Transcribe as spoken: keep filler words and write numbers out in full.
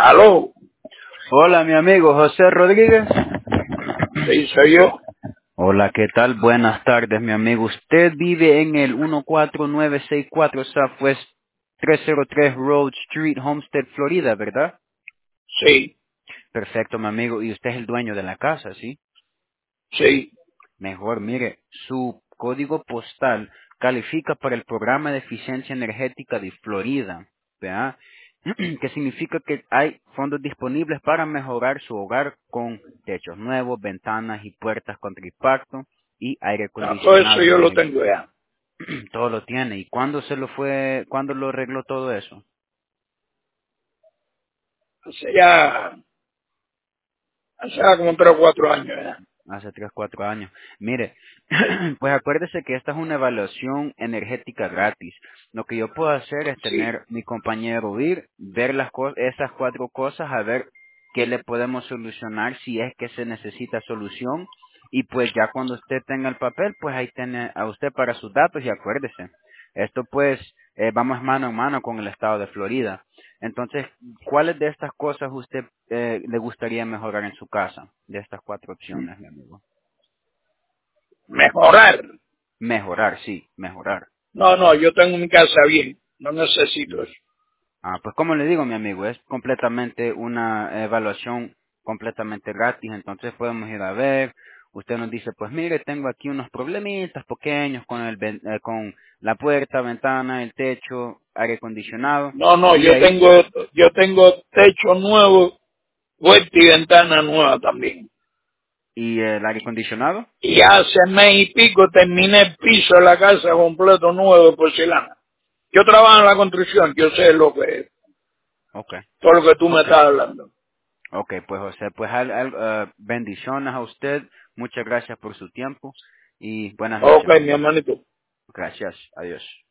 Aló, Hola, mi amigo José Rodríguez. sí, soy yo. Hola, ¿qué tal? Buenas tardes, mi amigo. Usted vive en el uno cuatro nueve seis cuatro Southwest trescientos tres Road Street, Homestead, Florida, ¿verdad? Sí, Perfecto, mi amigo. Y usted es el dueño de la casa, ¿sí? sí. Mejor, mire, su código postal califica para el programa de eficiencia energética de Florida, ¿verdad? Que significa que hay fondos disponibles para mejorar su hogar con techos nuevos, ventanas y puertas contra impacto y aire No, todo eso acondicionado, yo mi lo amigo. tengo ya. Todo lo tiene. ¿Y cuándo se lo fue, cuándo lo arregló todo eso? Hace ya, hace ya como tres o cuatro años ya. Hace tres, cuatro años. Mire, pues acuérdese que esta es una evaluación energética gratis. Lo que yo puedo hacer es Sí. tener mi compañero ir, ver las cosas, esas cuatro cosas, a ver qué le podemos solucionar si es que se necesita solución. Y pues ya cuando usted tenga el papel, pues ahí tiene a usted para sus datos y acuérdese. Esto pues eh, vamos mano en mano con el estado de Florida. Entonces, ¿cuáles de estas cosas usted eh, le gustaría mejorar en su casa? De estas cuatro opciones, mi amigo. Mejorar. Mejorar, sí, mejorar. No, no, yo tengo mi casa bien. No necesito Mm. eso. Ah, pues como le digo, mi amigo, es completamente una evaluación completamente gratis, entonces podemos ir a ver. Usted nos dice, pues mire, tengo aquí unos problemitas pequeños con el ven- eh, con la puerta, ventana, el techo, aire acondicionado, No, no, y yo ahí, tengo, yo tengo techo nuevo, puerta y ventana nueva también. y el aire acondicionado. Y hace mes y pico terminé el piso de la casa completo nuevo de porcelana. Yo trabajo en la construcción, yo sé lo que es, Okay, todo lo que tú me okay. estás hablando. Ok, pues José, pues al- al- eh, bendiciones a usted, muchas gracias por su tiempo y buenas Ok, noches, mi mi amigo. hermanito. Gracias, adiós.